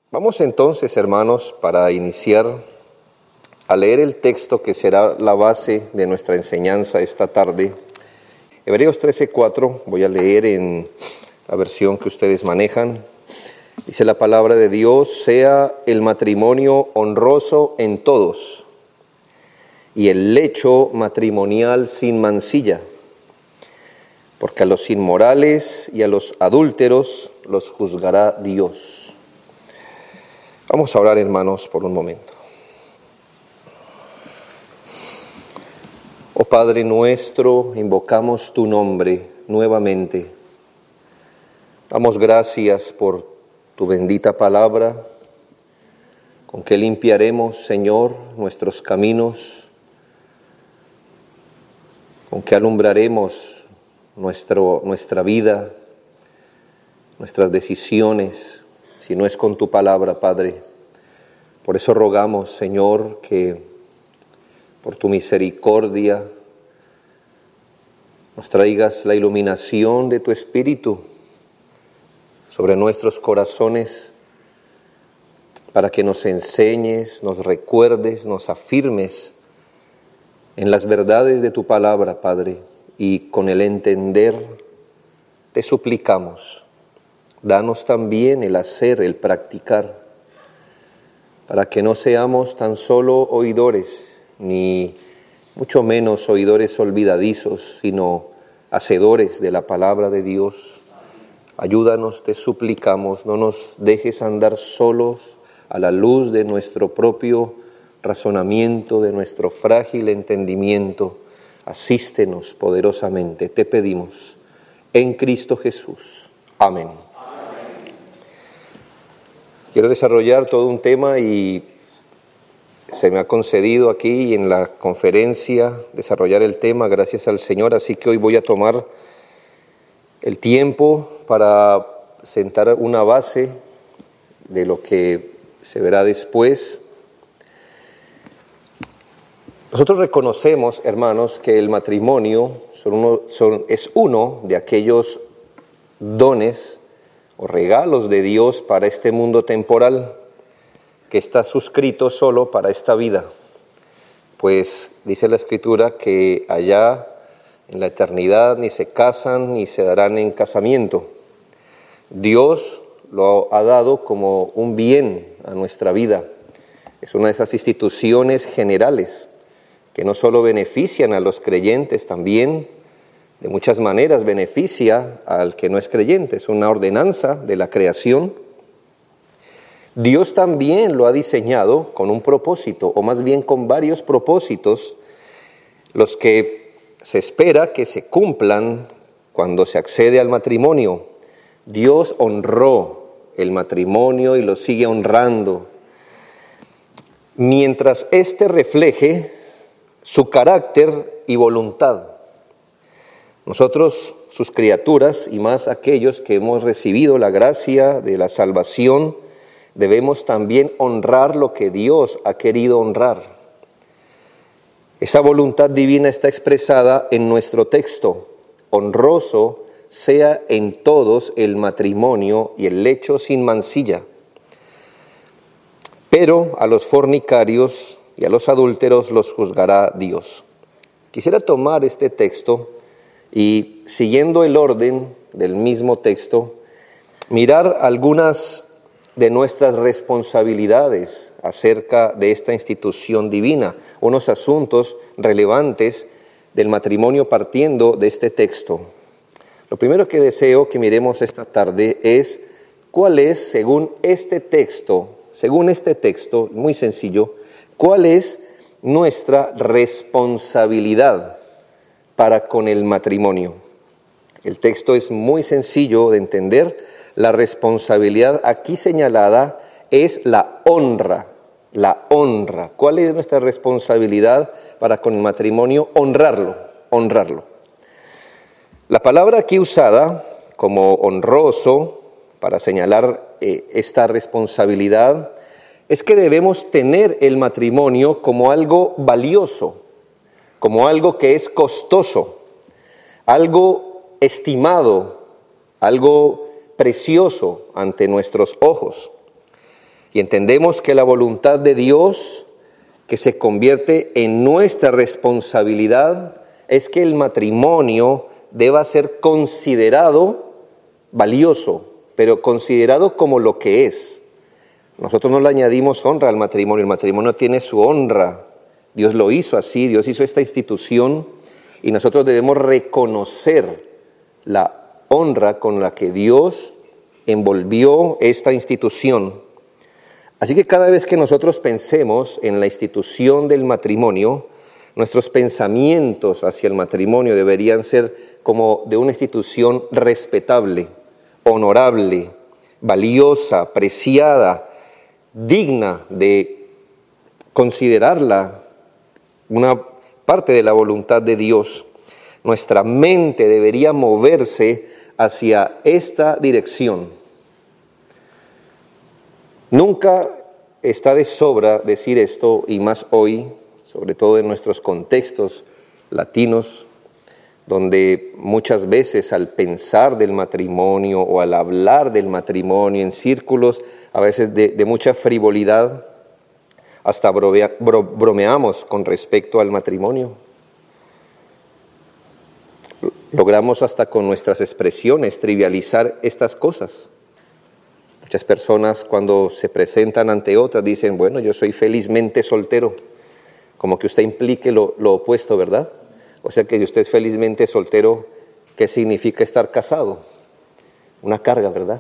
Vamos entonces, hermanos, para iniciar a leer el texto que será la base de nuestra enseñanza esta tarde. Hebreos 13:4, voy a leer en la versión que ustedes manejan. Dice la palabra de Dios: sea el matrimonio honroso en todos, y el lecho matrimonial sin mancilla, porque a los inmorales y a los adúlteros los juzgará Dios. Vamos a orar, hermanos, por un momento. Oh Padre nuestro, invocamos tu nombre nuevamente. Damos gracias por tu bendita palabra, con que limpiaremos, Señor, nuestros caminos, con que alumbraremos nuestra vida, nuestras decisiones, si no es con tu palabra, Padre. Por eso rogamos, Señor, que por tu misericordia nos traigas la iluminación de tu Espíritu sobre nuestros corazones, para que nos enseñes, nos recuerdes, nos afirmes en las verdades de tu palabra, Padre, y con el entender te suplicamos. Danos también el hacer, el practicar, para que no seamos tan solo oidores, ni mucho menos oidores olvidadizos, sino hacedores de la palabra de Dios. Ayúdanos, te suplicamos, no nos dejes andar solos a la luz de nuestro propio razonamiento, de nuestro frágil entendimiento. Asístenos poderosamente, te pedimos, en Cristo Jesús. Amén. Quiero desarrollar todo un tema y se me ha concedido aquí en la conferencia desarrollar el tema, gracias al Señor, así que hoy voy a tomar el tiempo para sentar una base de lo que se verá después. Nosotros reconocemos, hermanos, que el matrimonio es uno de aquellos dones o regalos de Dios para este mundo temporal, que está suscrito solo para esta vida. Pues dice la Escritura que allá en la eternidad ni se casan ni se darán en casamiento. Dios lo ha dado como un bien a nuestra vida. Es una de esas instituciones generales que no solo benefician a los creyentes, también de muchas maneras beneficia al que no es creyente. Es una ordenanza de la creación. Dios también lo ha diseñado con un propósito, o más bien con varios propósitos, los que se espera que se cumplan cuando se accede al matrimonio. Dios honró el matrimonio y lo sigue honrando, mientras éste refleje su carácter y voluntad. Nosotros, sus criaturas, y más aquellos que hemos recibido la gracia de la salvación, debemos también honrar lo que Dios ha querido honrar. Esa voluntad divina está expresada en nuestro texto: honroso sea en todos el matrimonio y el lecho sin mancilla. Pero a los fornicarios y a los adúlteros los juzgará Dios. Quisiera tomar este texto y, siguiendo el orden del mismo texto, mirar algunas de nuestras responsabilidades acerca de esta institución divina, unos asuntos relevantes del matrimonio partiendo de este texto. Lo primero que deseo que miremos esta tarde es cuál es, según este texto, muy sencillo, cuál es nuestra responsabilidad para con el matrimonio. El texto es muy sencillo de entender. La responsabilidad aquí señalada es la honra. La honra. ¿Cuál es nuestra responsabilidad para con el matrimonio? Honrarlo. La palabra aquí usada como honroso para señalar esta responsabilidad es que debemos tener el matrimonio como algo valioso, como algo que es costoso, algo estimado, algo precioso ante nuestros ojos. Y entendemos que la voluntad de Dios, que se convierte en nuestra responsabilidad, es que el matrimonio deba ser considerado valioso, pero considerado como lo que es. Nosotros no le añadimos honra al matrimonio, el matrimonio tiene su honra. Dios lo hizo así, Dios hizo esta institución y nosotros debemos reconocer la honra con la que Dios envolvió esta institución. Así que cada vez que nosotros pensemos en la institución del matrimonio, nuestros pensamientos hacia el matrimonio deberían ser como de una institución respetable, honorable, valiosa, preciada, digna de considerarla una parte de la voluntad de Dios. Nuestra mente debería moverse hacia esta dirección. Nunca está de sobra decir esto, y más hoy, sobre todo en nuestros contextos latinos, donde muchas veces al pensar del matrimonio o al hablar del matrimonio en círculos a veces de mucha frivolidad, hasta bromeamos con respecto al matrimonio. Logramos hasta con nuestras expresiones trivializar estas cosas. Muchas personas cuando se presentan ante otras dicen, bueno, yo soy felizmente soltero, como que usted implique lo opuesto, ¿verdad? O sea que si usted es felizmente soltero, ¿qué significa estar casado? Una carga, ¿verdad?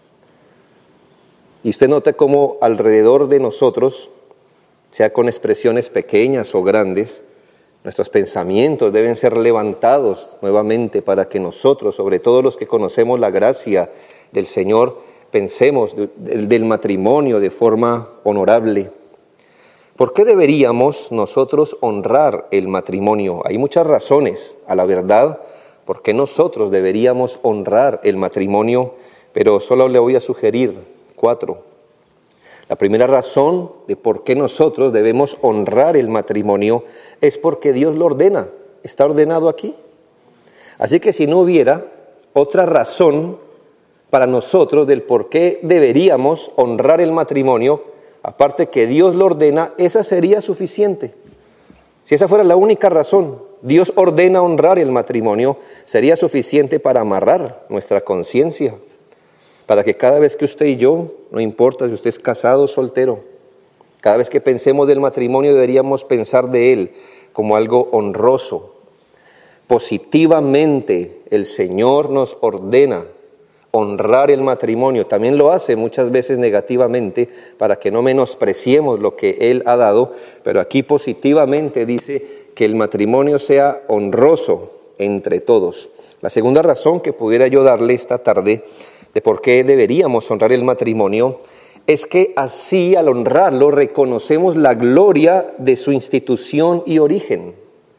Y usted nota cómo alrededor de nosotros, sea con expresiones pequeñas o grandes, nuestros pensamientos deben ser levantados nuevamente para que nosotros, sobre todo los que conocemos la gracia del Señor, pensemos del matrimonio de forma honorable. ¿Por qué deberíamos nosotros honrar el matrimonio? Hay muchas razones, a la verdad, por qué nosotros deberíamos honrar el matrimonio, pero solo le voy a sugerir 4. La primera razón de por qué nosotros debemos honrar el matrimonio es porque Dios lo ordena, está ordenado aquí. Así que si no hubiera otra razón para nosotros del por qué deberíamos honrar el matrimonio, aparte que Dios lo ordena, esa sería suficiente. Si esa fuera la única razón, Dios ordena honrar el matrimonio, sería suficiente para amarrar nuestra conciencia, para que cada vez que usted y yo, no importa si usted es casado o soltero, cada vez que pensemos del matrimonio deberíamos pensar de él como algo honroso. Positivamente el Señor nos ordena honrar el matrimonio, también lo hace muchas veces negativamente para que no menospreciemos lo que Él ha dado, pero aquí positivamente dice que el matrimonio sea honroso entre todos. La segunda razón que pudiera yo darle esta tarde de por qué deberíamos honrar el matrimonio es que así al honrarlo reconocemos la gloria de su institución y origen.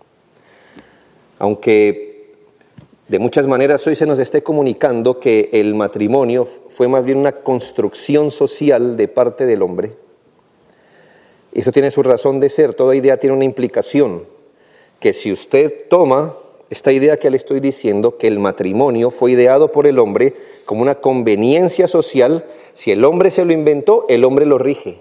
Aunque de muchas maneras hoy se nos esté comunicando que el matrimonio fue más bien una construcción social de parte del hombre. Eso tiene su razón de ser, toda idea tiene una implicación, que si usted toma esta idea que le estoy diciendo, que el matrimonio fue ideado por el hombre como una conveniencia social, si el hombre se lo inventó, el hombre lo rige.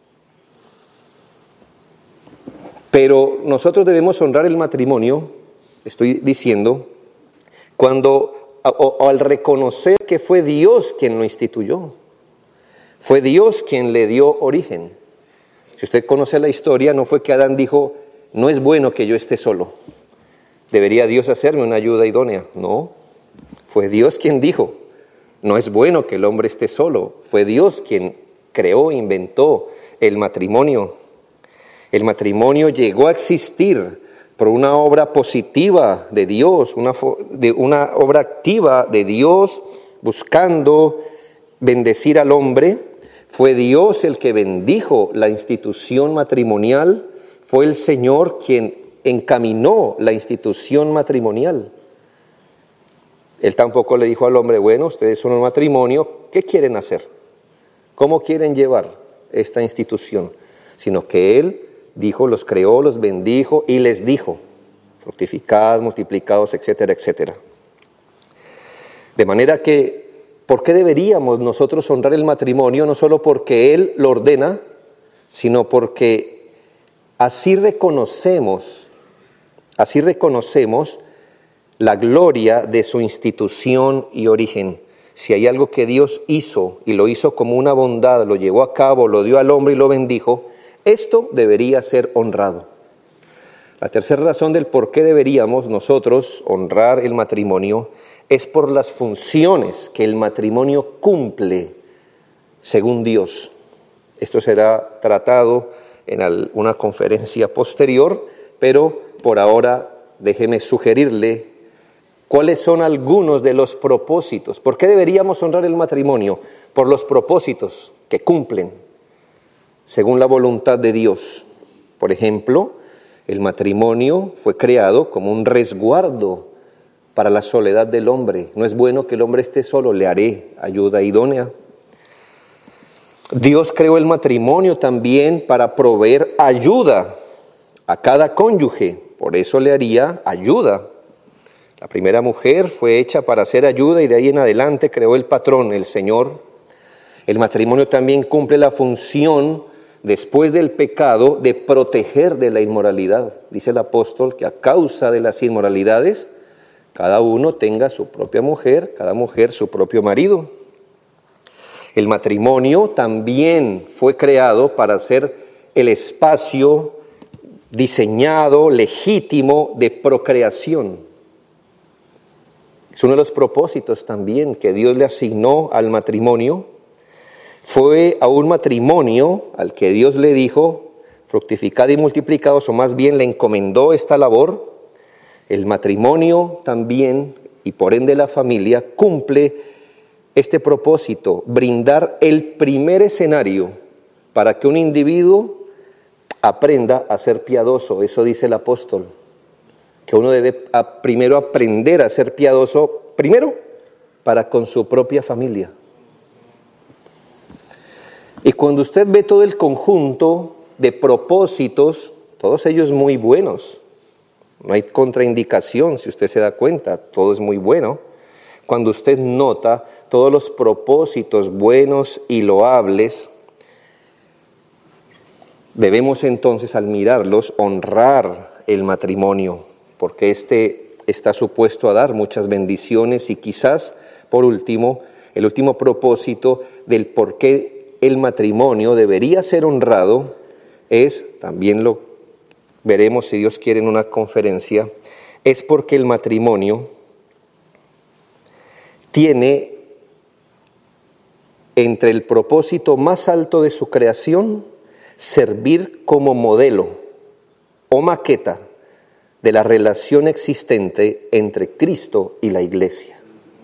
Pero nosotros debemos honrar el matrimonio, estoy diciendo, cuando al reconocer que fue Dios quien lo instituyó, fue Dios quien le dio origen. Si usted conoce la historia, no fue que Adán dijo, no es bueno que yo esté solo, debería Dios hacerme una ayuda idónea. No, fue Dios quien dijo, no es bueno que el hombre esté solo, fue Dios quien creó, inventó el matrimonio. El matrimonio llegó a existir por una obra positiva de Dios, una obra activa de Dios buscando bendecir al hombre. Fue Dios el que bendijo la institución matrimonial, fue el Señor quien encaminó la institución matrimonial. Él tampoco le dijo al hombre, bueno, ustedes son un matrimonio, ¿qué quieren hacer? ¿Cómo quieren llevar esta institución? Sino que Él dijo, los creó, los bendijo y les dijo, fructificad, multiplicaos, etcétera, etcétera. De manera que ¿Por qué deberíamos nosotros honrar el matrimonio? No solo porque Él lo ordena, sino porque así reconocemos la gloria de su institución y origen. Si hay algo que Dios hizo y lo hizo como una bondad, lo llevó a cabo, lo dio al hombre y lo bendijo, esto debería ser honrado. La tercera razón del por qué deberíamos nosotros honrar el matrimonio es por las funciones que el matrimonio cumple según Dios. Esto será tratado en una conferencia posterior, pero por ahora déjeme sugerirle cuáles son algunos de los propósitos. ¿Por qué deberíamos honrar el matrimonio? Por los propósitos que cumplen según la voluntad de Dios. Por ejemplo, el matrimonio fue creado como un resguardo para la soledad del hombre. No es bueno que el hombre esté solo, le haré ayuda idónea. Dios creó el matrimonio también para proveer ayuda a cada cónyuge, por eso le haría ayuda. La primera mujer fue hecha para hacer ayuda y de ahí en adelante creó el patrón, el Señor. El matrimonio también cumple la función después del pecado de proteger de la inmoralidad. Dice el apóstol que a causa de las inmoralidades, cada uno tenga su propia mujer, cada mujer su propio marido. El matrimonio también fue creado para ser el espacio diseñado, legítimo de procreación. Es uno de los propósitos también que Dios le asignó al matrimonio. Fue a un matrimonio al que Dios le dijo, fructificad y multiplicaos, o más bien le encomendó esta labor. El matrimonio también, y por ende la familia, cumple este propósito, brindar el primer escenario para que un individuo aprenda a ser piadoso. Eso dice el apóstol, que uno debe primero aprender a ser piadoso, primero para con su propia familia. Y cuando usted ve todo el conjunto de propósitos, todos ellos muy buenos, no hay contraindicación, si usted se da cuenta, todo es muy bueno. Cuando usted nota todos los propósitos buenos y loables, debemos entonces al mirarlos honrar el matrimonio, porque este está supuesto a dar muchas bendiciones y quizás, por último, el último propósito del por qué el matrimonio debería ser honrado es, también lo veremos si Dios quiere en una conferencia, es porque el matrimonio tiene entre el propósito más alto de su creación servir como modelo o maqueta de la relación existente entre Cristo y la Iglesia.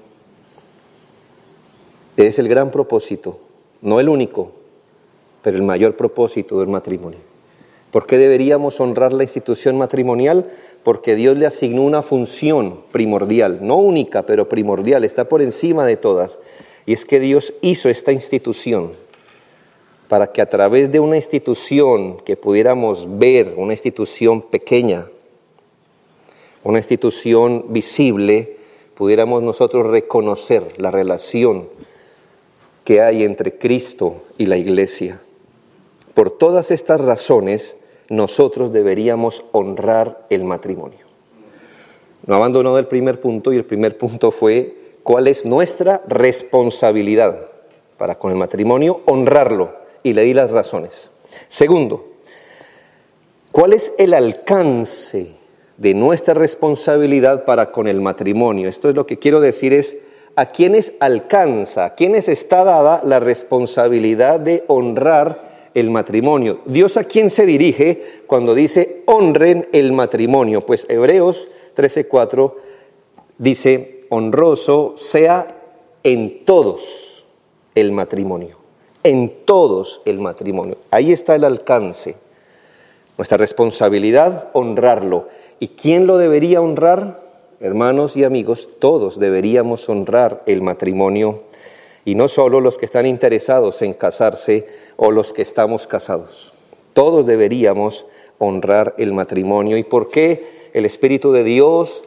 Es el gran propósito, no el único, pero el mayor propósito del matrimonio. ¿Por qué deberíamos honrar la institución matrimonial? Porque Dios le asignó una función primordial, no única, pero primordial, está por encima de todas. Y es que Dios hizo esta institución para que a través de una institución que pudiéramos ver, una institución pequeña, una institución visible, pudiéramos nosotros reconocer la relación que hay entre Cristo y la Iglesia. Por todas estas razones, nosotros deberíamos honrar el matrimonio. No abandonó el primer punto, y el primer punto fue cuál es nuestra responsabilidad para con el matrimonio, honrarlo, y le di las razones. Segundo, ¿cuál es el alcance de nuestra responsabilidad para con el matrimonio? Esto es lo que quiero decir, es a quiénes alcanza, a quiénes está dada la responsabilidad de honrar el matrimonio. ¿Dios a quién se dirige cuando dice honren el matrimonio? Pues Hebreos 13:4 dice, honroso sea en todos el matrimonio. En todos el matrimonio. Ahí está el alcance. Nuestra responsabilidad, honrarlo. ¿Y quién lo debería honrar? Hermanos y amigos, todos deberíamos honrar el matrimonio, y no solo los que están interesados en casarse o los que estamos casados. Todos deberíamos honrar el matrimonio. ¿Y por qué el Espíritu de Dios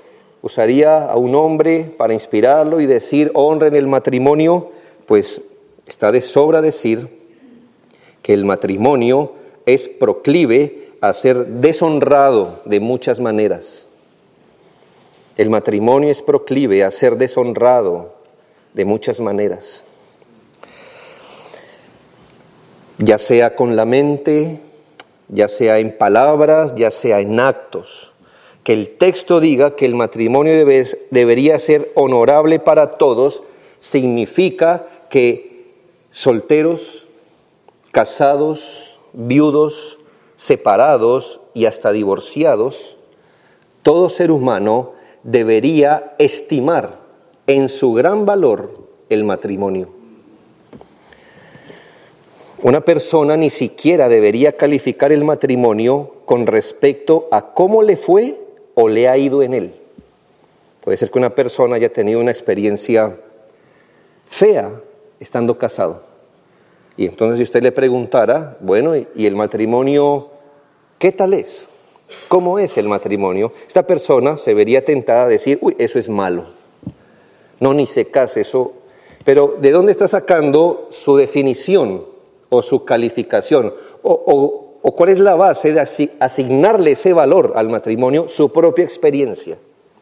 usaría a un hombre para inspirarlo y decir honren el matrimonio, pues está de sobra decir que el matrimonio es proclive a ser deshonrado de muchas maneras. El matrimonio es proclive a ser deshonrado de muchas maneras. Ya sea con la mente, ya sea en palabras, ya sea en actos. Que el texto diga que el matrimonio debería ser honorable para todos, significa que solteros, casados, viudos, separados y hasta divorciados, todo ser humano debería estimar en su gran valor el matrimonio. Una persona ni siquiera debería calificar el matrimonio con respecto a cómo le fue o le ha ido en él. Puede ser que una persona haya tenido una experiencia fea estando casado. Y entonces si usted le preguntara, bueno, ¿y el matrimonio qué tal es? ¿Cómo es el matrimonio? Esta persona se vería tentada a decir, uy, eso es malo. No, ni se case, eso. Pero ¿de dónde está sacando su definición o su calificación? ¿O cuál es la base de asignarle ese valor al matrimonio? Su propia experiencia.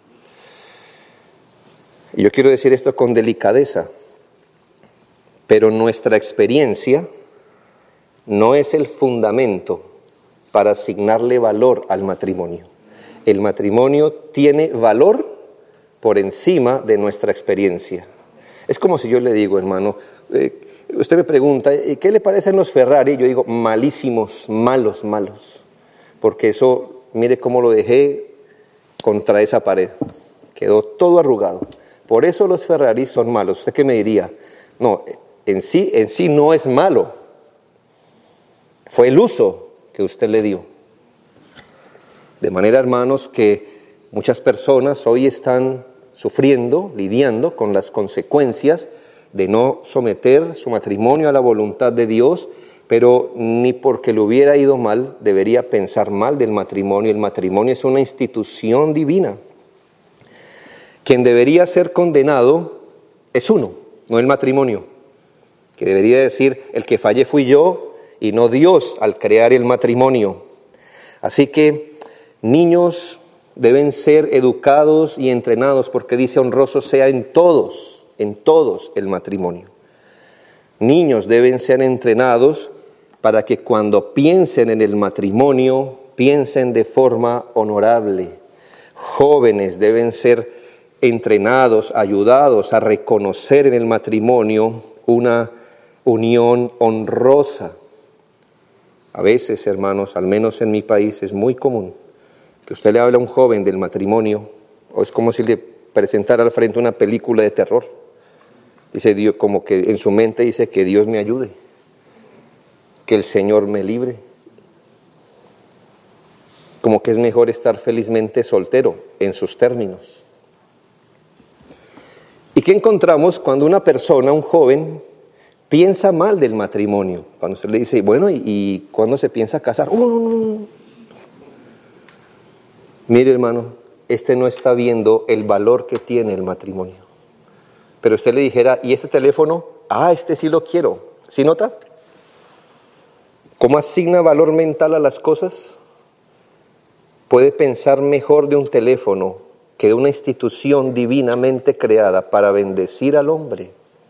Y yo quiero decir esto con delicadeza, pero nuestra experiencia no es el fundamento para asignarle valor al matrimonio. El matrimonio tiene valor por encima de nuestra experiencia. Es como si yo le digo, hermano, usted me pregunta, ¿qué le parecen los Ferrari? Yo digo, malísimos, malos. Porque eso, mire cómo lo dejé contra esa pared. Quedó todo arrugado. Por eso los Ferrari son malos. ¿Usted qué me diría? No, en sí no es malo. Fue el uso que usted le dio. De manera, hermanos, que muchas personas hoy están sufriendo, lidiando con las consecuencias de no someter su matrimonio a la voluntad de Dios, pero ni porque le hubiera ido mal debería pensar mal del matrimonio. El matrimonio es una institución divina. Quien debería ser condenado es uno, no el matrimonio. Que debería decir, el que fallé fui yo y no Dios al crear el matrimonio. Así que niños deben ser educados y entrenados, porque dice honroso sea en todos el matrimonio. Niños deben ser entrenados para que cuando piensen en el matrimonio, piensen de forma honorable. Jóvenes deben ser entrenados, ayudados a reconocer en el matrimonio una unión honrosa. A veces, hermanos, al menos en mi país, es muy común que usted le hable a un joven del matrimonio, o es como si le presentara al frente una película de terror. Dice Dios, como que en su mente dice que Dios me ayude, que el Señor me libre. Como que es mejor estar felizmente soltero, en sus términos. ¿Y qué encontramos cuando una persona, un joven, piensa mal del matrimonio? Cuando usted le dice, bueno, ¿y cuándo se piensa casar? No. Mire, hermano, este no está viendo el valor que tiene el matrimonio. Pero usted le dijera, ¿y este teléfono? Este sí lo quiero. ¿Sí nota? ¿Cómo asigna valor mental a las cosas? Puede pensar mejor de un teléfono que de una institución divinamente creada para bendecir al hombre.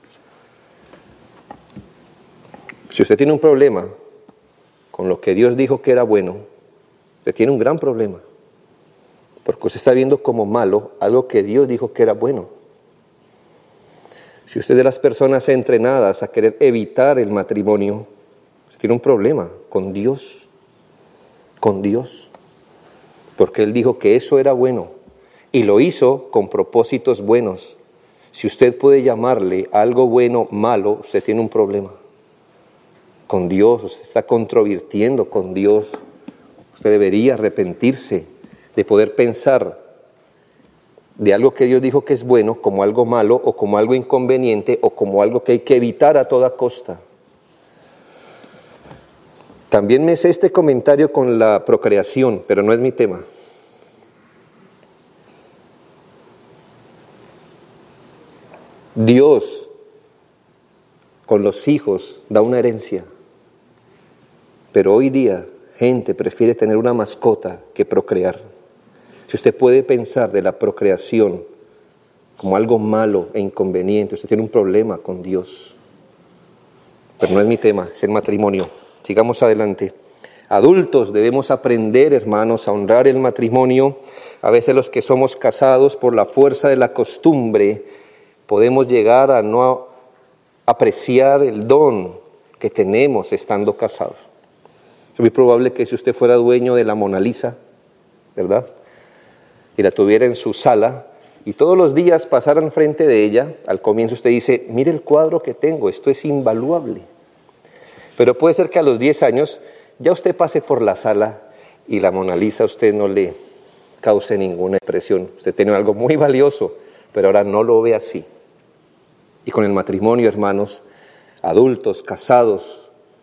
Si usted tiene un problema con lo que Dios dijo que era bueno, usted tiene un gran problema. Porque usted está viendo como malo algo que Dios dijo que era bueno. Si usted es de las personas entrenadas a querer evitar el matrimonio, usted tiene un problema con Dios. Porque Él dijo que eso era bueno y lo hizo con propósitos buenos. Si usted puede llamarle algo bueno malo, usted tiene un problema con Dios. Usted está controvirtiendo con Dios. Usted debería arrepentirse de poder pensar de algo que Dios dijo que es bueno como algo malo o como algo inconveniente o como algo que hay que evitar a toda costa. También me sé este comentario con la procreación, pero no es mi tema. Dios con los hijos da una herencia. Pero hoy día gente prefiere tener una mascota que procrear. Si usted puede pensar de la procreación como algo malo e inconveniente, usted tiene un problema con Dios. Pero no es mi tema, es el matrimonio. Sigamos adelante. Adultos debemos aprender, hermanos, a honrar el matrimonio. A veces los que somos casados por la fuerza de la costumbre podemos llegar a no apreciar el don que tenemos estando casados. Es muy probable que si usted fuera dueño de la Mona Lisa, ¿verdad?, y la tuviera en su sala, y todos los días pasaran frente de ella, al comienzo usted dice, mire el cuadro que tengo, esto es invaluable. Pero puede ser que a los 10 años ya usted pase por la sala y la Mona Lisa a usted no le cause ninguna impresión. Usted tiene algo muy valioso, pero ahora no lo ve así. Y con el matrimonio, hermanos, adultos, casados,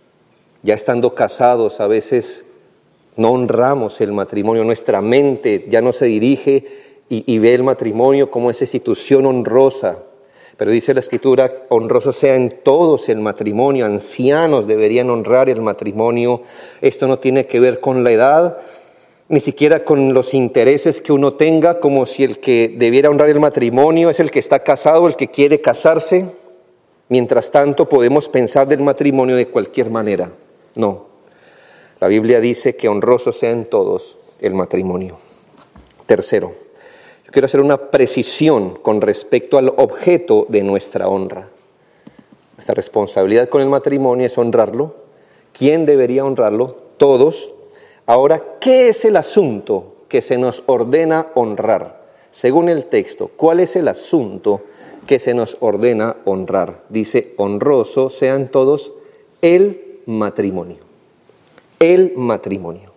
ya estando casados, a veces no honramos el matrimonio. Nuestra mente ya no se dirige y ve el matrimonio como esa institución honrosa. Pero dice la Escritura, honroso sea en todos el matrimonio. Ancianos deberían honrar el matrimonio. Esto no tiene que ver con la edad, ni siquiera con los intereses que uno tenga, como si el que debiera honrar el matrimonio es el que está casado, el que quiere casarse. Mientras tanto, podemos pensar del matrimonio de cualquier manera. No. La Biblia dice que honroso sea en todos el matrimonio. Tercero, yo quiero hacer una precisión con respecto al objeto de nuestra honra. Nuestra responsabilidad con el matrimonio es honrarlo. ¿Quién debería honrarlo? Todos. Ahora, ¿qué es el asunto que se nos ordena honrar? Según el texto, ¿cuál es el asunto que se nos ordena honrar? Dice, honroso sean todos el matrimonio. El matrimonio.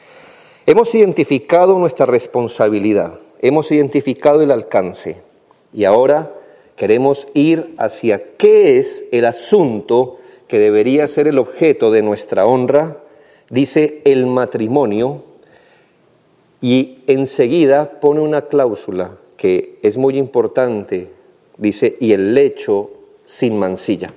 Hemos identificado nuestra responsabilidad, hemos identificado el alcance y ahora queremos ir hacia qué es el asunto que debería ser el objeto de nuestra honra. Dice el matrimonio y enseguida pone una cláusula que es muy importante. Dice, y el lecho sin mancilla.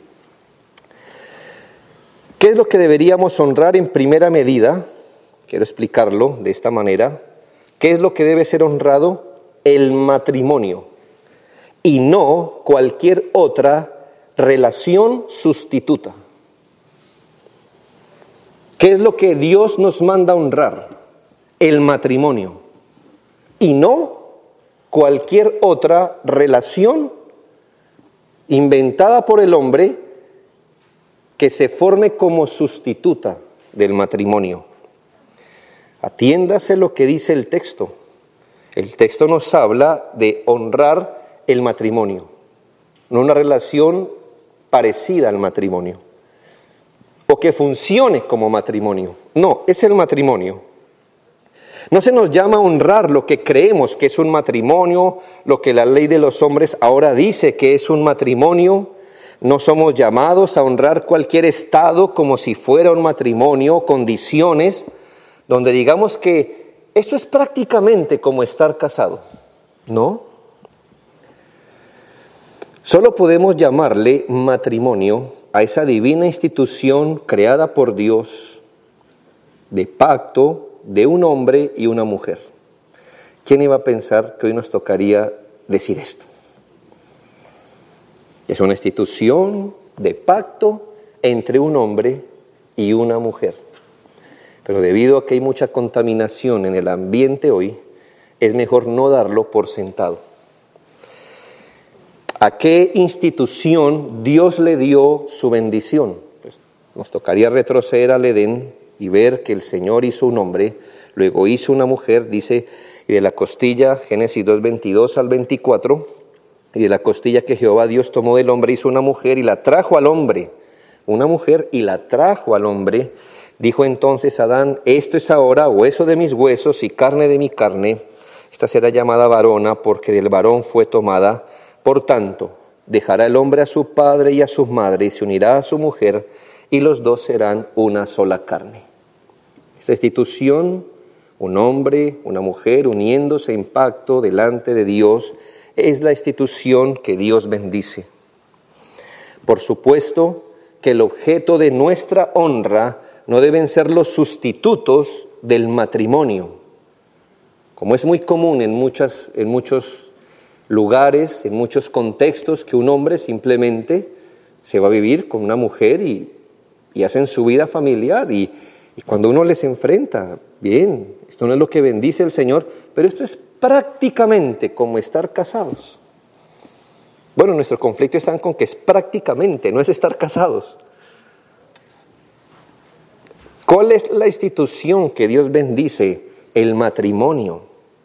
¿Qué es lo que deberíamos honrar en primera medida? Quiero explicarlo de esta manera. ¿Qué es lo que debe ser honrado? El matrimonio. Y no cualquier otra relación sustituta. ¿Qué es lo que Dios nos manda honrar? El matrimonio. Y no cualquier otra relación inventada por el hombre que se forme como sustituta del matrimonio. Atiéndase lo que dice el texto. El texto nos habla de honrar el matrimonio, no una relación parecida al matrimonio, o que funcione como matrimonio. No, es el matrimonio. No se nos llama a honrar lo que creemos que es un matrimonio, lo que la ley de los hombres ahora dice que es un matrimonio. No somos llamados a honrar cualquier estado como si fuera un matrimonio, condiciones, donde digamos que esto es prácticamente como estar casado. No. Solo podemos llamarle matrimonio a esa divina institución creada por Dios, de pacto de un hombre y una mujer. ¿Quién iba a pensar que hoy nos tocaría decir esto? Es una institución de pacto entre un hombre y una mujer. Pero debido a que hay mucha contaminación en el ambiente hoy, es mejor no darlo por sentado. ¿A qué institución Dios le dio su bendición? Pues nos tocaría retroceder al Edén y ver que el Señor hizo un hombre, luego hizo una mujer, dice, y de la costilla, Génesis 2:22 al 24, y de la costilla que Jehová Dios tomó del hombre hizo una mujer y la trajo al hombre. Una mujer y la trajo al hombre. Dijo entonces Adán, esto es ahora hueso de mis huesos y carne de mi carne. Esta será llamada varona porque del varón fue tomada. Por tanto, dejará el hombre a su padre y a su madre y se unirá a su mujer y los dos serán una sola carne. Esta institución, un hombre, una mujer uniéndose en pacto delante de Dios, es la institución que Dios bendice. Por supuesto que el objeto de nuestra honra no deben ser los sustitutos del matrimonio, como es muy común en muchos lugares, en muchos contextos, que un hombre simplemente se va a vivir con una mujer y hacen su vida familiar, y cuando uno les enfrenta, bien, esto no es lo que bendice el Señor, pero esto es prácticamente como estar casados. Bueno, nuestro conflicto está con que es prácticamente, no es estar casados. ¿Cuál es la institución que Dios bendice? El matrimonio.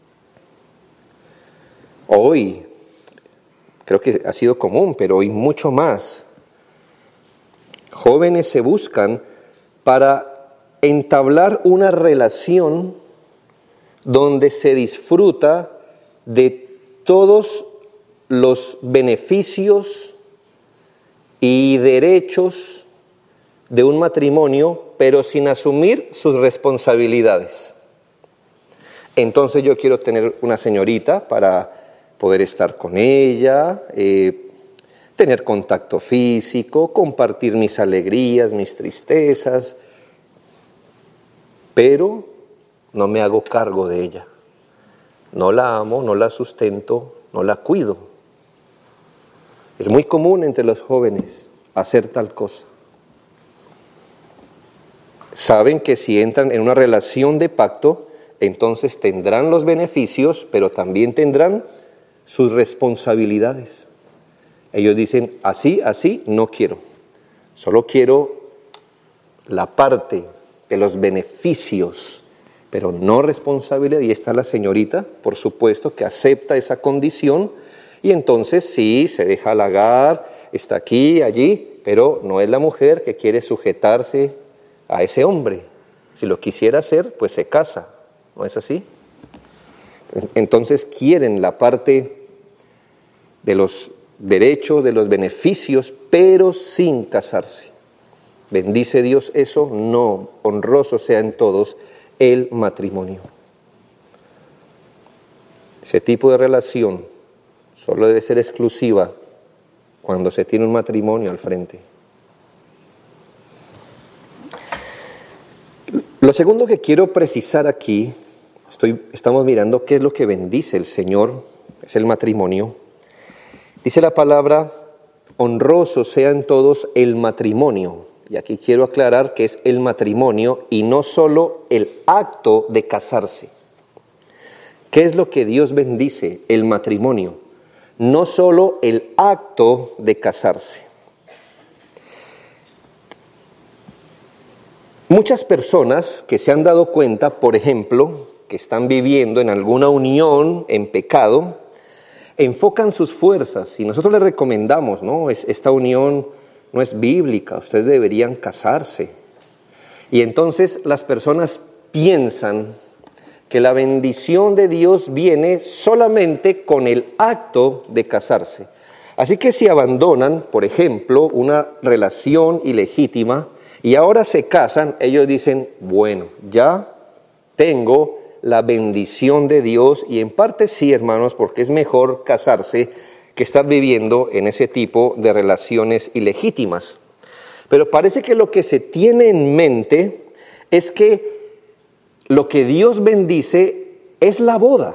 Hoy, creo que ha sido común, pero hoy mucho más, jóvenes se buscan para entablar una relación donde se disfruta de todos los beneficios y derechos de un matrimonio, pero sin asumir sus responsabilidades. Entonces yo quiero tener una señorita para poder estar con ella, tener contacto físico, compartir mis alegrías, mis tristezas, pero no me hago cargo de ella. No la amo, no la sustento, no la cuido. Es muy común entre los jóvenes hacer tal cosa. Saben que si entran en una relación de pacto, entonces tendrán los beneficios, pero también tendrán sus responsabilidades. Ellos dicen, así, no quiero. Solo quiero la parte de los beneficios, pero no responsabilidad. Y está la señorita, por supuesto, que acepta esa condición, y entonces sí, se deja halagar, está aquí, allí, pero no es la mujer que quiere sujetarse a ese hombre. Si lo quisiera hacer, pues se casa, ¿no es así? Entonces quieren la parte de los derechos, de los beneficios, pero sin casarse. ¿Bendice Dios eso? No. Honroso sea en todos el matrimonio. Ese tipo de relación solo debe ser exclusiva cuando se tiene un matrimonio al frente. Lo segundo que quiero precisar aquí, estamos mirando qué es lo que bendice el Señor, es el matrimonio. Dice la palabra, honroso sea en todos el matrimonio. Y aquí quiero aclarar que es el matrimonio y no solo el acto de casarse. ¿Qué es lo que Dios bendice? El matrimonio, no solo el acto de casarse. Muchas personas que se han dado cuenta, por ejemplo, que están viviendo en alguna unión en pecado, enfocan sus fuerzas, y nosotros les recomendamos, esta unión no es bíblica, ustedes deberían casarse. Y entonces las personas piensan que la bendición de Dios viene solamente con el acto de casarse. Así que si abandonan, por ejemplo, una relación ilegítima y ahora se casan, ellos dicen, bueno, ya tengo la bendición de Dios, y en parte sí, hermanos, porque es mejor casarse que estar viviendo en ese tipo de relaciones ilegítimas. Pero parece que lo que se tiene en mente es que lo que Dios bendice es la boda.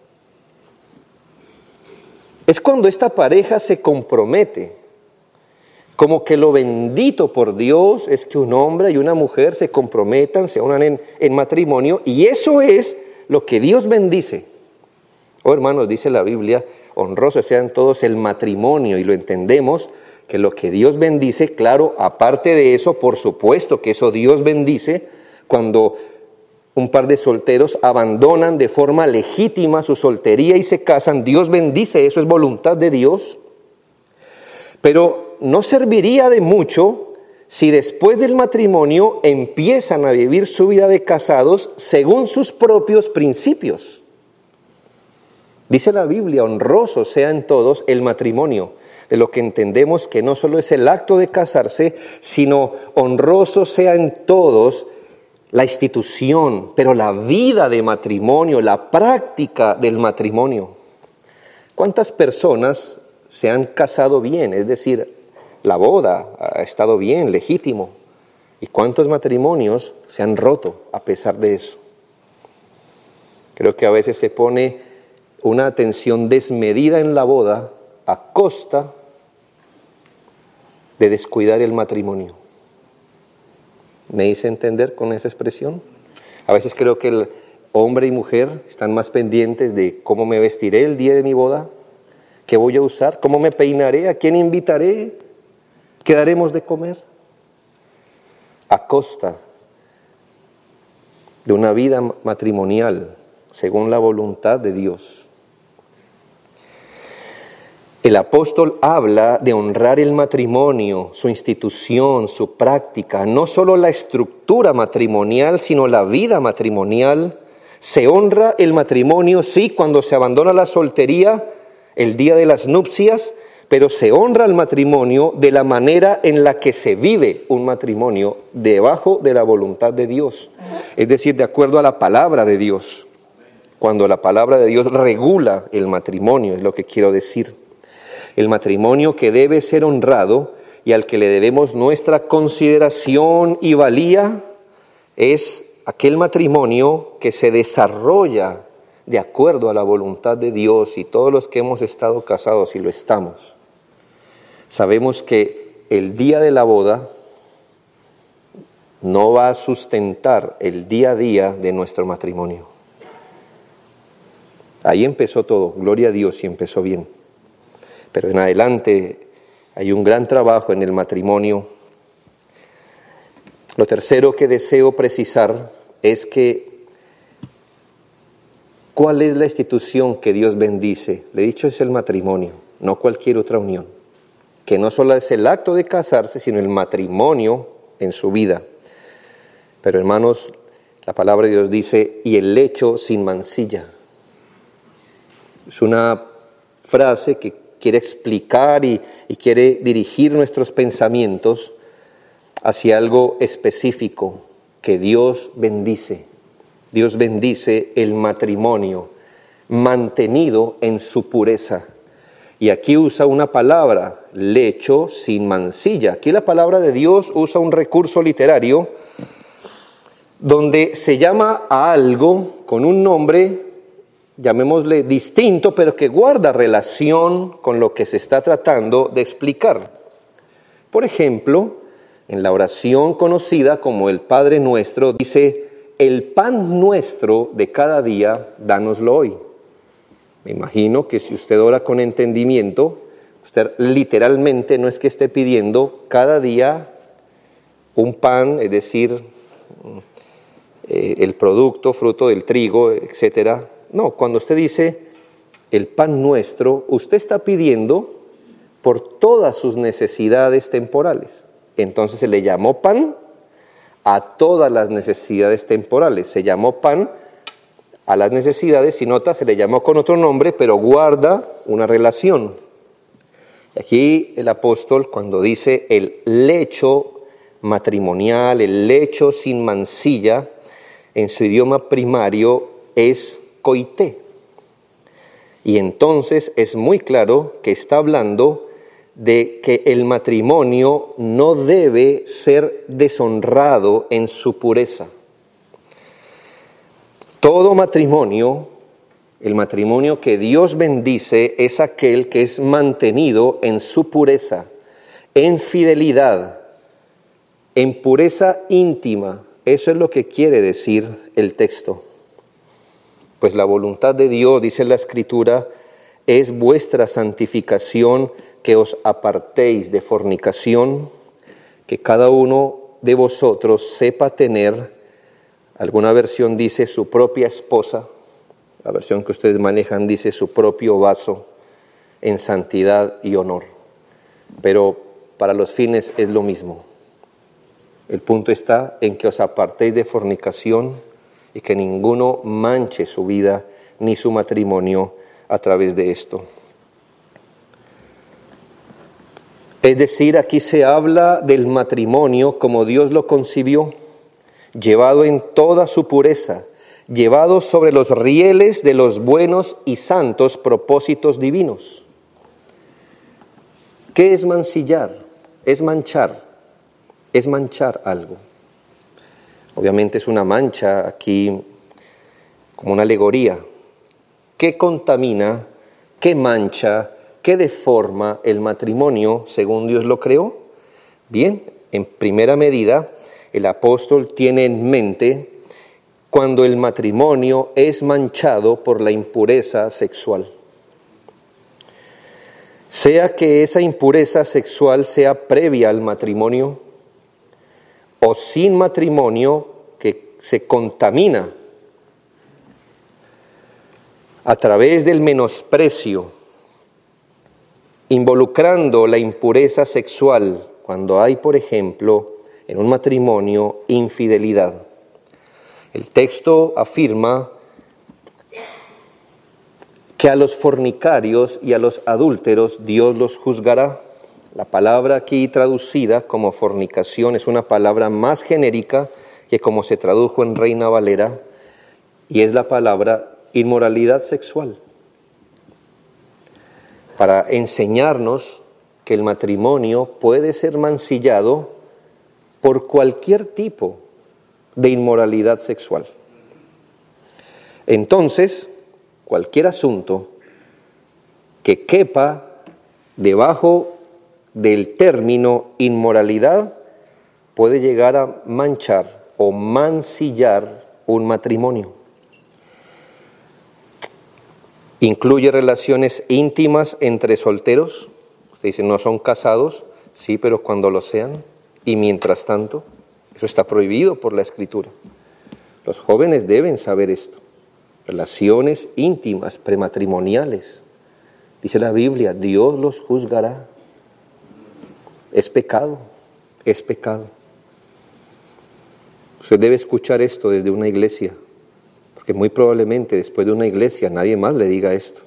Es cuando esta pareja se compromete. Como que lo bendito por Dios es que un hombre y una mujer se comprometan, se unan en matrimonio, y eso es lo que Dios bendice. Oh, hermanos, dice la Biblia, honrosos sean todos el matrimonio, y lo entendemos, que lo que Dios bendice, claro, aparte de eso, por supuesto que eso Dios bendice, cuando un par de solteros abandonan de forma legítima su soltería y se casan, Dios bendice, eso es voluntad de Dios. Pero no serviría de mucho si después del matrimonio empiezan a vivir su vida de casados según sus propios principios. Dice la Biblia, honroso sea en todos el matrimonio, de lo que entendemos que no solo es el acto de casarse, sino honroso sea en todos la institución, pero la vida de matrimonio, la práctica del matrimonio. ¿Cuántas personas se han casado bien? Es decir, la boda ha estado bien, legítimo. ¿Y cuántos matrimonios se han roto a pesar de eso? Creo que a veces se pone una atención desmedida en la boda a costa de descuidar el matrimonio. ¿Me hice entender con esa expresión? A veces creo que el hombre y mujer están más pendientes de cómo me vestiré el día de mi boda, qué voy a usar, cómo me peinaré, a quién invitaré, qué daremos de comer, a costa de una vida matrimonial según la voluntad de Dios. El apóstol habla de honrar el matrimonio, su institución, su práctica, no solo la estructura matrimonial, sino la vida matrimonial. Se honra el matrimonio, sí, cuando se abandona la soltería, el día de las nupcias, pero se honra el matrimonio de la manera en la que se vive un matrimonio debajo de la voluntad de Dios, es decir, de acuerdo a la palabra de Dios. Cuando la palabra de Dios regula el matrimonio, es lo que quiero decir. El matrimonio que debe ser honrado y al que le debemos nuestra consideración y valía es aquel matrimonio que se desarrolla de acuerdo a la voluntad de Dios, y todos los que hemos estado casados y lo estamos, sabemos que el día de la boda no va a sustentar el día a día de nuestro matrimonio. Ahí empezó todo, gloria a Dios, y empezó bien. Pero en adelante hay un gran trabajo en el matrimonio. Lo tercero que deseo precisar es que ¿cuál es la institución que Dios bendice? Le he dicho, es el matrimonio, no cualquier otra unión. Que no solo es el acto de casarse, sino el matrimonio en su vida. Pero hermanos, la palabra de Dios dice, y el lecho sin mancilla. Es una frase que quiere explicar y quiere dirigir nuestros pensamientos hacia algo específico que Dios bendice. Dios bendice el matrimonio mantenido en su pureza. Y aquí usa una palabra, lecho sin mancilla. Aquí la palabra de Dios usa un recurso literario donde se llama a algo con un nombre, llamémosle distinto, pero que guarda relación con lo que se está tratando de explicar. Por ejemplo, en la oración conocida como el Padre Nuestro, dice, el pan nuestro de cada día, dánoslo hoy. Me imagino que si usted ora con entendimiento, usted literalmente no es que esté pidiendo cada día un pan, es decir, el producto, fruto del trigo, etcétera. No, cuando usted dice el pan nuestro, usted está pidiendo por todas sus necesidades temporales. Entonces se le llamó pan a todas las necesidades temporales. Se llamó pan a las necesidades, si nota, se le llamó con otro nombre, pero guarda una relación. Y aquí el apóstol, cuando dice el lecho matrimonial, el lecho sin mancilla, en su idioma primario es koité. Y entonces es muy claro que está hablando de que el matrimonio no debe ser deshonrado en su pureza. Todo matrimonio, el matrimonio que Dios bendice, es aquel que es mantenido en su pureza, en fidelidad, en pureza íntima. Eso es lo que quiere decir el texto. Pues la voluntad de Dios, dice la Escritura, es vuestra santificación, que os apartéis de fornicación, que cada uno de vosotros sepa tener, alguna versión dice su propia esposa, la versión que ustedes manejan dice su propio vaso, en santidad y honor. Pero para los fines es lo mismo. El punto está en que os apartéis de fornicación y que ninguno manche su vida ni su matrimonio a través de esto. Es decir, aquí se habla del matrimonio como Dios lo concibió, llevado en toda su pureza, llevados sobre los rieles de los buenos y santos propósitos divinos. ¿Qué es mancillar? Es manchar algo. Obviamente es una mancha aquí como una alegoría. ¿Qué contamina, qué mancha, qué deforma el matrimonio según Dios lo creó? Bien, en primera medida, el apóstol tiene en mente cuando el matrimonio es manchado por la impureza sexual. Sea que esa impureza sexual sea previa al matrimonio o sin matrimonio, que se contamina a través del menosprecio, involucrando la impureza sexual cuando hay, por ejemplo, en un matrimonio, infidelidad. El texto afirma que a los fornicarios y a los adúlteros Dios los juzgará. La palabra aquí traducida como fornicación es una palabra más genérica que como se tradujo en Reina Valera, y es la palabra inmoralidad sexual, para enseñarnos que el matrimonio puede ser mancillado por cualquier tipo de inmoralidad sexual. Entonces, cualquier asunto que quepa debajo del término inmoralidad puede llegar a manchar o mancillar un matrimonio. Incluye relaciones íntimas entre solteros. Usted dice, no son casados, sí, pero cuando lo sean, y mientras tanto, eso está prohibido por la Escritura. Los jóvenes deben saber esto. Relaciones íntimas, prematrimoniales. Dice la Biblia, Dios los juzgará. Es pecado, es pecado. Usted debe escuchar esto desde una iglesia, porque muy probablemente después de una iglesia nadie más le diga esto.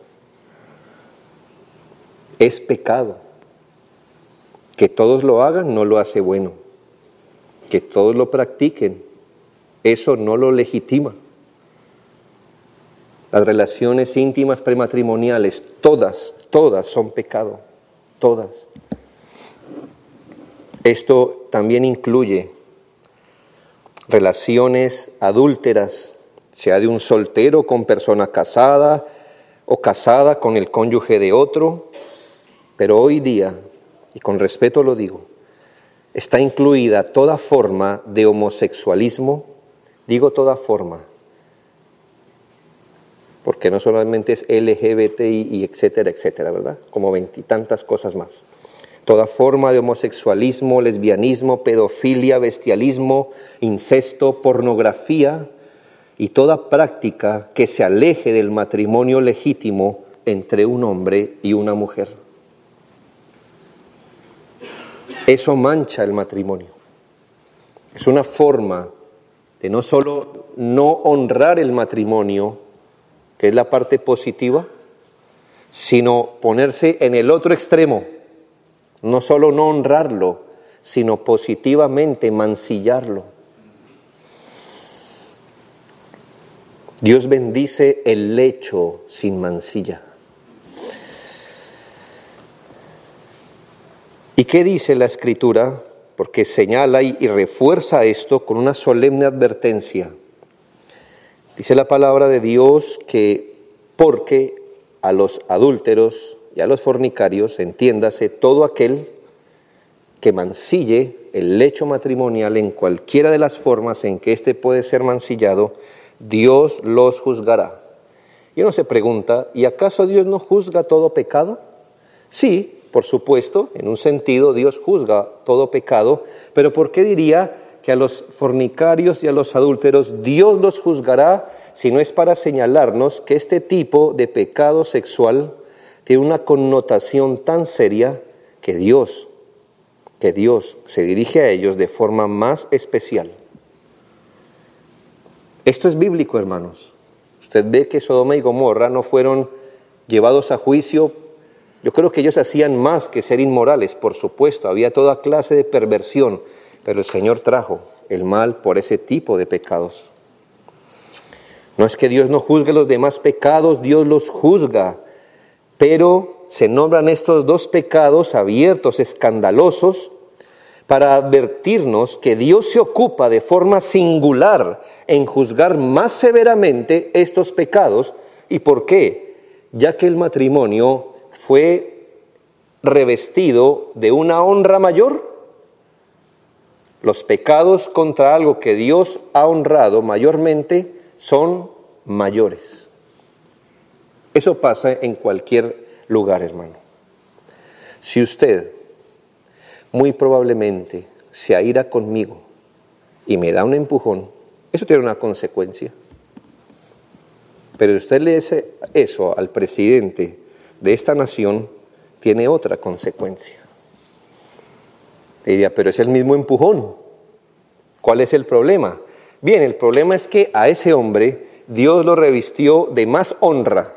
Es pecado. Que todos lo hagan no lo hace bueno. Que todos lo practiquen, eso no lo legitima. Las relaciones íntimas prematrimoniales, todas son pecado, todas. Esto también incluye relaciones adúlteras, sea de un soltero con persona casada o casada con el cónyuge de otro, pero hoy día, y con respeto lo digo, está incluida toda forma de homosexualismo, digo toda forma, porque no solamente es LGBTI y etcétera, etcétera, ¿verdad? Como veintitantas cosas más. Toda forma de homosexualismo, lesbianismo, pedofilia, bestialismo, incesto, pornografía y toda práctica que se aleje del matrimonio legítimo entre un hombre y una mujer. Eso mancha el matrimonio. Es una forma de no solo no honrar el matrimonio, que es la parte positiva, sino ponerse en el otro extremo. No solo no honrarlo, sino positivamente mancillarlo. Dios bendice el lecho sin mancilla. ¿Y qué dice la Escritura? Porque señala y refuerza esto con una solemne advertencia. Dice la palabra de Dios que porque a los adúlteros y a los fornicarios, entiéndase, todo aquel que mancille el lecho matrimonial en cualquiera de las formas en que éste puede ser mancillado, Dios los juzgará. Y uno se pregunta, ¿y acaso Dios no juzga todo pecado? Sí, por supuesto, en un sentido Dios juzga todo pecado, pero ¿por qué diría que a los fornicarios y a los adúlteros Dios los juzgará, si no es para señalarnos que este tipo de pecado sexual tiene una connotación tan seria que Dios se dirige a ellos de forma más especial? Esto es bíblico, hermanos. Usted ve que Sodoma y Gomorra no fueron llevados a juicio. Yo creo que ellos hacían más que ser inmorales, por supuesto, había toda clase de perversión, pero el Señor trajo el mal por ese tipo de pecados. No es que Dios no juzgue los demás pecados, Dios los juzga, pero se nombran estos dos pecados abiertos, escandalosos, para advertirnos que Dios se ocupa de forma singular en juzgar más severamente estos pecados. ¿Y por qué? Ya que el matrimonio fue revestido de una honra mayor. Los pecados contra algo que Dios ha honrado mayormente son mayores. Eso pasa en cualquier lugar, hermano. Si usted muy probablemente se aira conmigo y me da un empujón, eso tiene una consecuencia. Pero si usted le dice eso al presidente de esta nación, tiene otra consecuencia. Diría, pero es el mismo empujón. ¿Cuál es el problema? Bien, el problema es que a ese hombre Dios lo revistió de más honra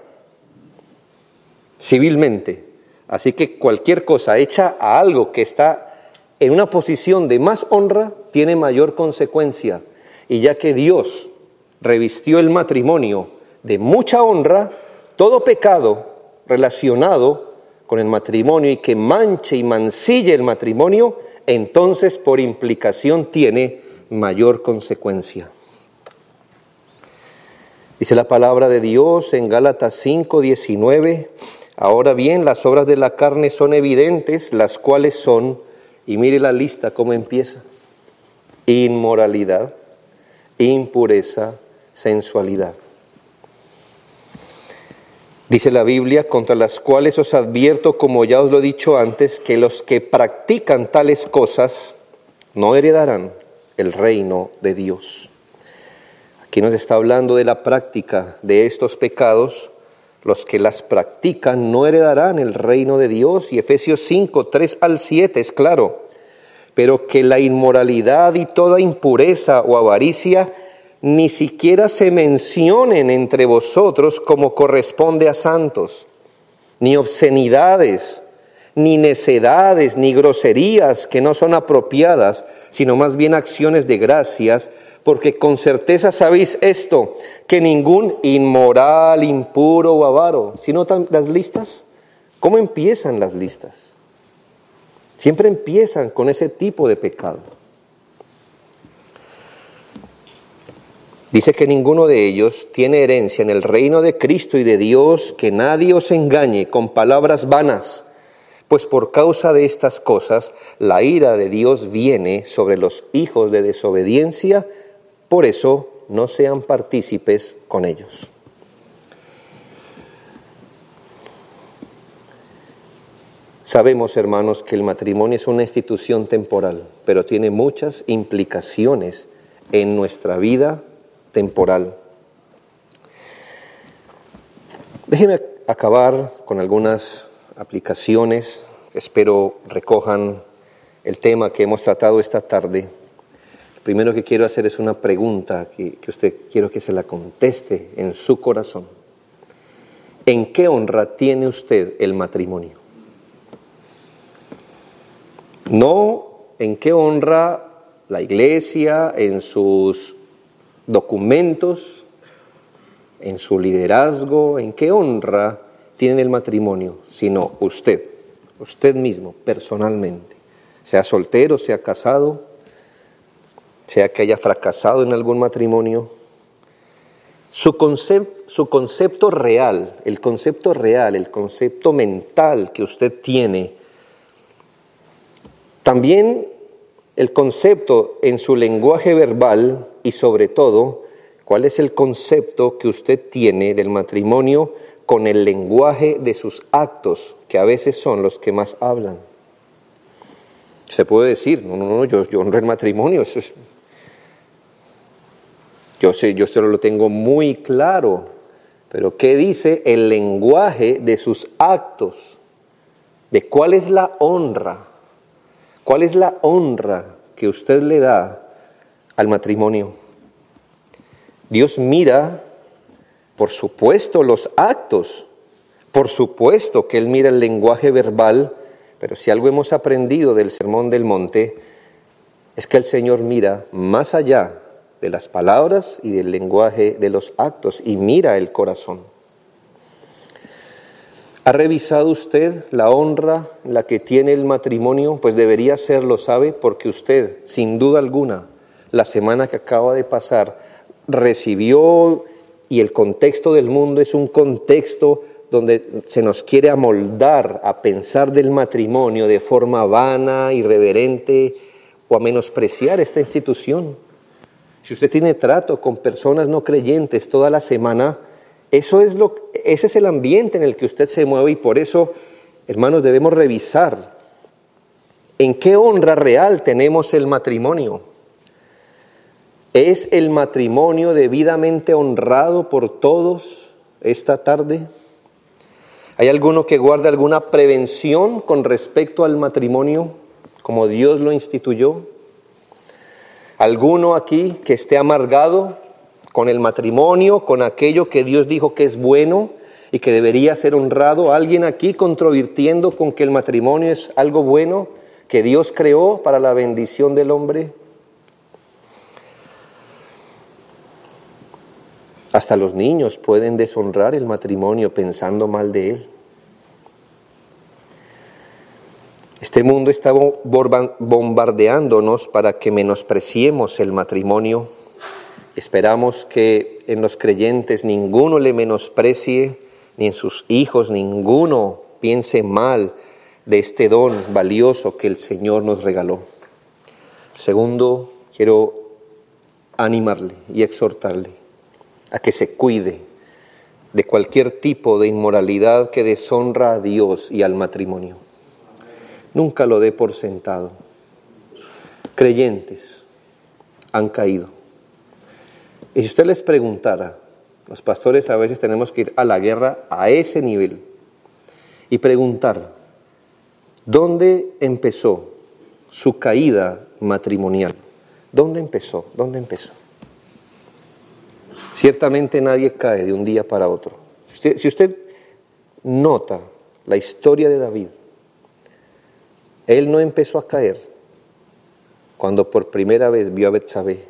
civilmente. Así que cualquier cosa hecha a algo que está en una posición de más honra tiene mayor consecuencia. Y ya que Dios revistió el matrimonio de mucha honra, todo pecado relacionado con el matrimonio y que manche y mancille el matrimonio, entonces por implicación tiene mayor consecuencia. Dice la palabra de Dios en Gálatas 5:19, ahora bien, las obras de la carne son evidentes, las cuales son, y mire la lista cómo empieza: inmoralidad, impureza, sensualidad. Dice la Biblia, contra las cuales os advierto, como ya os lo he dicho antes, que los que practican tales cosas no heredarán el reino de Dios. Aquí nos está hablando de la práctica de estos pecados. Los que las practican no heredarán el reino de Dios. Y Efesios 5, 3 al 7 es claro. Pero que la inmoralidad y toda impureza o avaricia ni siquiera se mencionen entre vosotros como corresponde a santos, ni obscenidades, ni necedades, ni groserías que no son apropiadas, sino más bien acciones de gracias, porque con certeza sabéis esto, que ningún inmoral, impuro o avaro. ¿Sí notan las listas? ¿Cómo empiezan las listas? Siempre empiezan con ese tipo de pecado. Dice que ninguno de ellos tiene herencia en el reino de Cristo y de Dios, que nadie os engañe con palabras vanas, pues por causa de estas cosas la ira de Dios viene sobre los hijos de desobediencia, por eso no sean partícipes con ellos. Sabemos, hermanos, que el matrimonio es una institución temporal, pero tiene muchas implicaciones en nuestra vida temporal. Déjenme acabar con algunas aplicaciones que espero recojan el tema que hemos tratado esta tarde. Lo primero que quiero hacer es una pregunta que usted quiero que se la conteste en su corazón. ¿En qué honra tiene usted el matrimonio? No en qué honra la iglesia, en sus documentos, en su liderazgo, en qué honra tiene el matrimonio, sino usted mismo, personalmente, sea soltero, sea casado, sea que haya fracasado en algún matrimonio. Su concepto real, el concepto mental que usted tiene, también el concepto en su lenguaje verbal y sobre todo, cuál es el concepto que usted tiene del matrimonio con el lenguaje de sus actos, que a veces son los que más hablan. Se puede decir, no, yo honro el matrimonio, eso es, yo solo lo tengo muy claro, pero ¿qué dice el lenguaje de sus actos? ¿De cuál es la honra? ¿Cuál es la honra que usted le da al matrimonio? Dios mira, por supuesto, los actos, por supuesto que Él mira el lenguaje verbal, pero si algo hemos aprendido del Sermón del Monte, es que el Señor mira más allá de las palabras y del lenguaje de los actos y mira el corazón. ¿Ha revisado usted la honra la que tiene el matrimonio? Pues debería hacerlo, ¿sabe? Porque usted, sin duda alguna, la semana que acaba de pasar, recibió, y el contexto del mundo es un contexto donde se nos quiere amoldar a pensar del matrimonio de forma vana, irreverente o a menospreciar esta institución. Si usted tiene trato con personas no creyentes toda la semana, ese es el ambiente en el que usted se mueve y por eso, hermanos, debemos revisar en qué honra real tenemos el matrimonio. ¿Es el matrimonio debidamente honrado por todos esta tarde? ¿Hay alguno que guarde alguna prevención con respecto al matrimonio como Dios lo instituyó? ¿Alguno aquí que esté amargado con el matrimonio, con aquello que Dios dijo que es bueno y que debería ser honrado? ¿Alguien aquí controvirtiendo con que el matrimonio es algo bueno que Dios creó para la bendición del hombre? Hasta los niños pueden deshonrar el matrimonio pensando mal de él. Este mundo está bombardeándonos para que menospreciemos el matrimonio. Esperamos que en los creyentes ninguno le menosprecie, ni en sus hijos ninguno piense mal de este don valioso que el Señor nos regaló. Segundo, quiero animarle y exhortarle a que se cuide de cualquier tipo de inmoralidad que deshonra a Dios y al matrimonio. Nunca lo dé por sentado. Creyentes han caído. Y si usted les preguntara, los pastores a veces tenemos que ir a la guerra a ese nivel y preguntar, ¿dónde empezó su caída matrimonial? ¿Dónde empezó? ¿Dónde empezó? Ciertamente nadie cae de un día para otro. Si usted nota la historia de David, él no empezó a caer cuando por primera vez vio a Betsabé.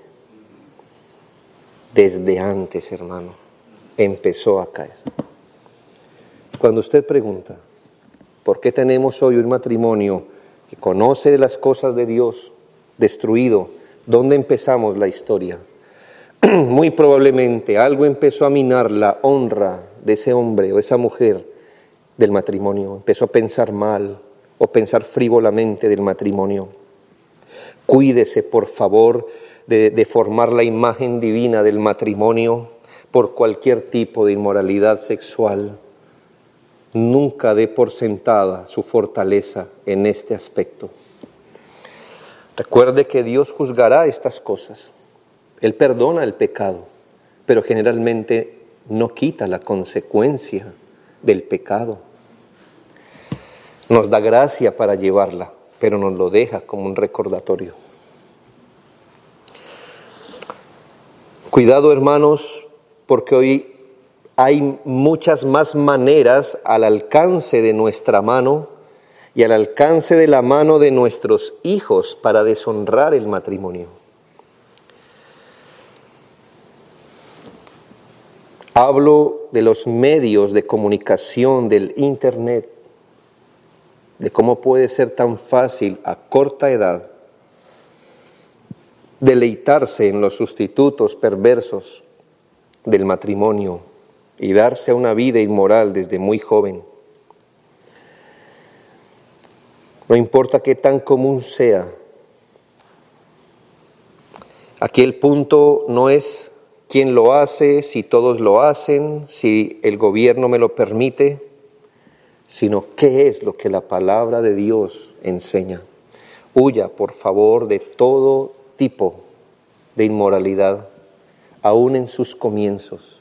Desde antes, hermano, empezó a caer. Cuando usted pregunta, ¿por qué tenemos hoy un matrimonio que conoce de las cosas de Dios, destruido? ¿Dónde empezamos la historia? Muy probablemente algo empezó a minar la honra de ese hombre o esa mujer del matrimonio. Empezó a pensar mal o pensar frívolamente del matrimonio. Cuídese, por favor, de formar la imagen divina del matrimonio por cualquier tipo de inmoralidad sexual. Nunca dé por sentada su fortaleza en este aspecto. Recuerde que Dios juzgará estas cosas. Él perdona el pecado, pero generalmente no quita la consecuencia del pecado. Nos da gracia para llevarla, pero nos lo deja como un recordatorio. Cuidado, hermanos, porque hoy hay muchas más maneras al alcance de nuestra mano y al alcance de la mano de nuestros hijos para deshonrar el matrimonio. Hablo de los medios de comunicación, del Internet, de cómo puede ser tan fácil a corta edad deleitarse en los sustitutos perversos del matrimonio y darse a una vida inmoral desde muy joven. No importa qué tan común sea, aquí el punto no es quién lo hace, si todos lo hacen, si el gobierno me lo permite, sino qué es lo que la palabra de Dios enseña. Huya, por favor, de todo tipo de inmoralidad, aún en sus comienzos.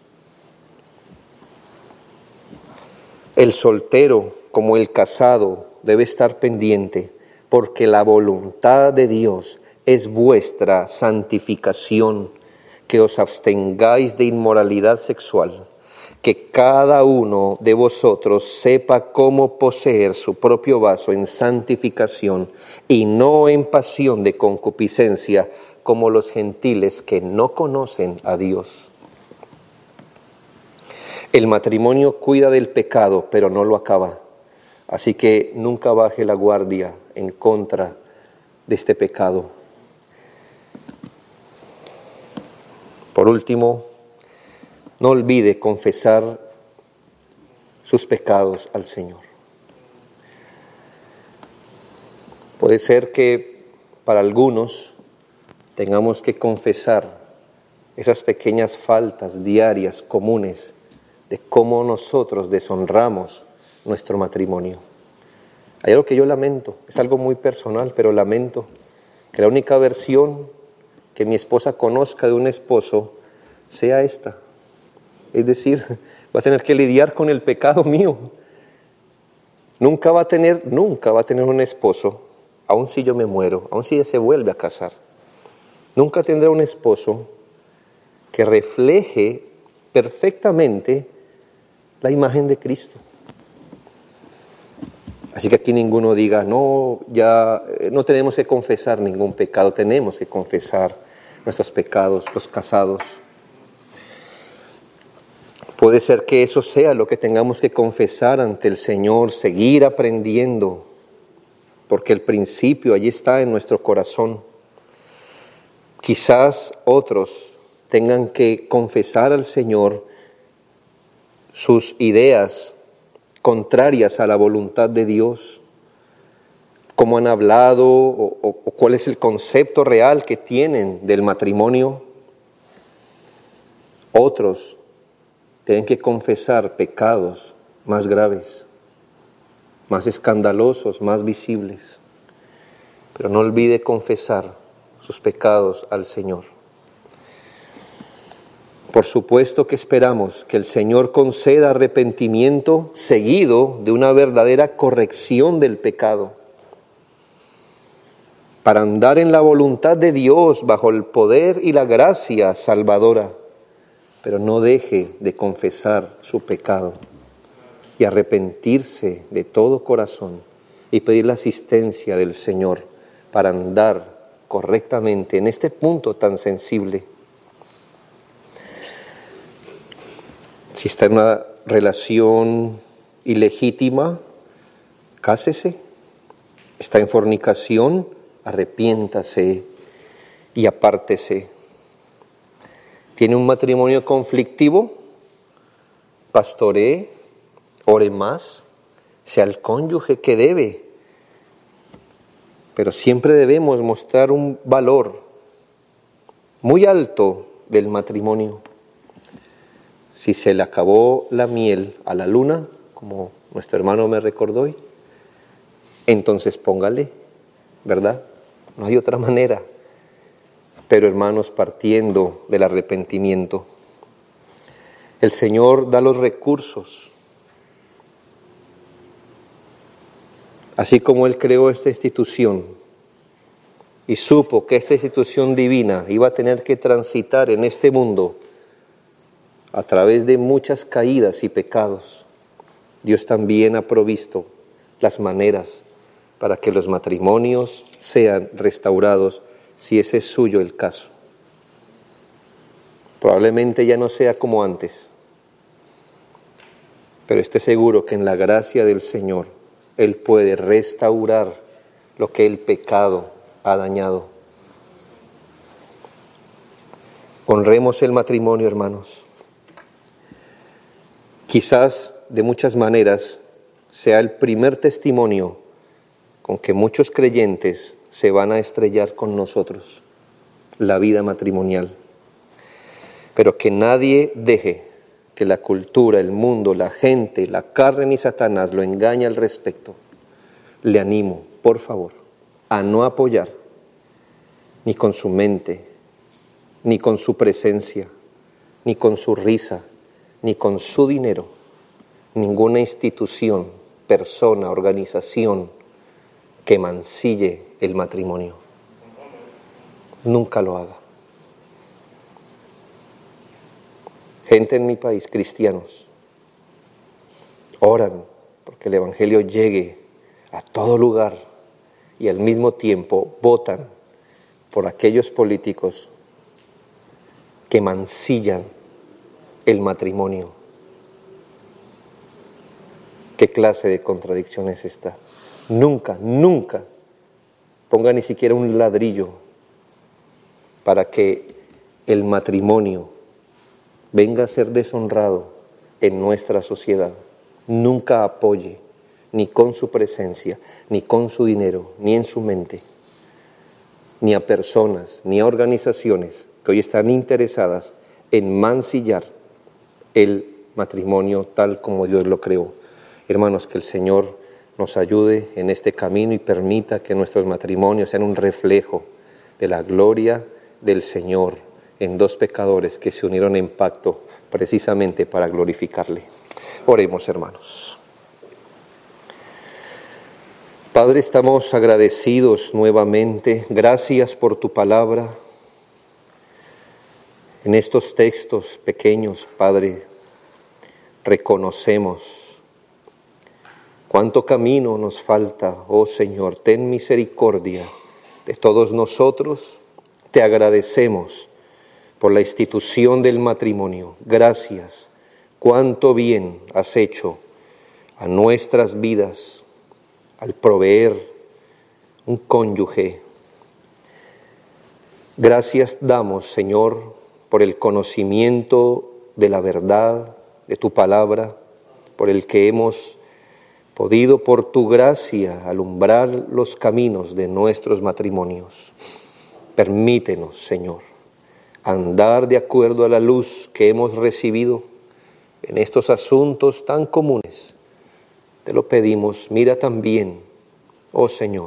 El soltero, como el casado, debe estar pendiente, porque la voluntad de Dios es vuestra santificación, que os abstengáis de inmoralidad sexual, que cada uno de vosotros sepa cómo poseer su propio vaso en santificación y no en pasión de concupiscencia, como los gentiles que no conocen a Dios. El matrimonio cuida del pecado, pero no lo acaba. Así que nunca baje la guardia en contra de este pecado. Por último, no olvide confesar sus pecados al Señor. Puede ser que para algunos tengamos que confesar esas pequeñas faltas diarias comunes de cómo nosotros deshonramos nuestro matrimonio. Hay algo que yo lamento, es algo muy personal, pero lamento que la única versión que mi esposa conozca de un esposo sea esta. Es decir, va a tener que lidiar con el pecado mío. Nunca va a tener un esposo, aun si yo me muero, aun si ella se vuelve a casar. Nunca tendrá un esposo que refleje perfectamente la imagen de Cristo. Así que aquí ninguno diga, no, ya no tenemos que confesar ningún pecado, tenemos que confesar nuestros pecados, los casados. Puede ser que eso sea lo que tengamos que confesar ante el Señor, seguir aprendiendo, porque el principio allí está en nuestro corazón. Quizás otros tengan que confesar al Señor sus ideas contrarias a la voluntad de Dios, cómo han hablado o cuál es el concepto real que tienen del matrimonio. Otros tienen que confesar pecados más graves, más escandalosos, más visibles. Pero no olvide confesar sus pecados al Señor. Por supuesto que esperamos que el Señor conceda arrepentimiento seguido de una verdadera corrección del pecado, para andar en la voluntad de Dios bajo el poder y la gracia salvadora. Pero no deje de confesar su pecado y arrepentirse de todo corazón y pedir la asistencia del Señor para andar correctamente en este punto tan sensible. Si está en una relación ilegítima, cásese. Está en fornicación, arrepiéntase y apártese. ¿Tiene un matrimonio conflictivo? Pastoree, ore más, sea el cónyuge que debe. Pero siempre debemos mostrar un valor muy alto del matrimonio. Si se le acabó la miel a la luna, como nuestro hermano me recordó hoy, entonces póngale, ¿verdad? No hay otra manera. Pero hermanos, partiendo del arrepentimiento, el Señor da los recursos. Así como Él creó esta institución y supo que esta institución divina iba a tener que transitar en este mundo a través de muchas caídas y pecados, Dios también ha provisto las maneras para que los matrimonios sean restaurados, si ese es suyo el caso. Probablemente ya no sea como antes, pero esté seguro que en la gracia del Señor Él puede restaurar lo que el pecado ha dañado. Honremos el matrimonio, hermanos. Quizás de muchas maneras sea el primer testimonio con que muchos creyentes se van a estrellar con nosotros, la vida matrimonial. Pero que nadie deje que la cultura, el mundo, la gente, la carne ni Satanás lo engañe al respecto. Le animo, por favor, a no apoyar, ni con su mente, ni con su presencia, ni con su risa, ni con su dinero, ninguna institución, persona, organización que mancille el matrimonio. Nunca lo haga. Gente en mi país, cristianos, oran porque el Evangelio llegue a todo lugar y al mismo tiempo votan por aquellos políticos que mancillan el matrimonio. ¿Qué clase de contradicción es esta? Nunca, nunca ponga ni siquiera un ladrillo para que el matrimonio venga a ser deshonrado en nuestra sociedad. Nunca apoye, ni con su presencia, ni con su dinero, ni en su mente, ni a personas, ni a organizaciones que hoy están interesadas en mancillar el matrimonio tal como Dios lo creó. Hermanos, que el Señor nos ayude en este camino y permita que nuestros matrimonios sean un reflejo de la gloria del Señor en dos pecadores que se unieron en pacto precisamente para glorificarle. Oremos, hermanos. Padre, estamos agradecidos nuevamente. Gracias por tu palabra. En estos textos pequeños, Padre, reconocemos cuánto camino nos falta. Oh Señor, ten misericordia de todos nosotros. Te agradecemos por la institución del matrimonio. Gracias. Cuánto bien has hecho a nuestras vidas al proveer un cónyuge. Gracias damos, Señor, por el conocimiento de la verdad, de tu palabra, por el que hemos podido por tu gracia alumbrar los caminos de nuestros matrimonios. Permítenos, Señor, andar de acuerdo a la luz que hemos recibido en estos asuntos tan comunes. Te lo pedimos. Mira también, oh Señor,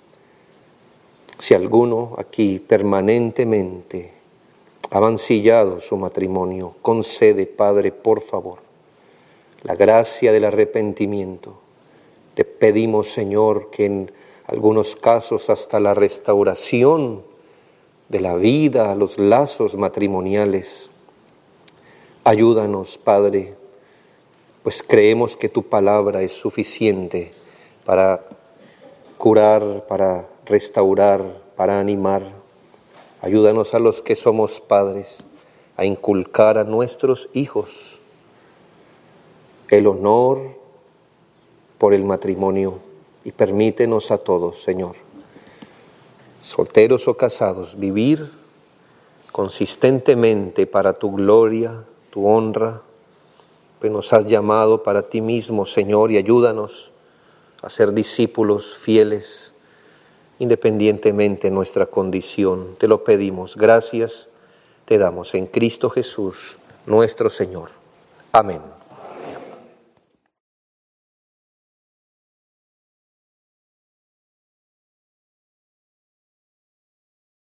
si alguno aquí permanentemente ha mancillado su matrimonio, concede, Padre, por favor, la gracia del arrepentimiento. Te pedimos, Señor, que en algunos casos hasta la restauración de la vida, los lazos matrimoniales. Ayúdanos, Padre, pues creemos que tu palabra es suficiente para curar, para restaurar, para animar. Ayúdanos a los que somos padres a inculcar a nuestros hijos el honor por el matrimonio y permítenos a todos, Señor, solteros o casados, vivir consistentemente para tu gloria, tu honra, pues nos has llamado para ti mismo, Señor, y ayúdanos a ser discípulos fieles, independientemente de nuestra condición. Te lo pedimos. Gracias te damos en Cristo Jesús, nuestro Señor. Amén.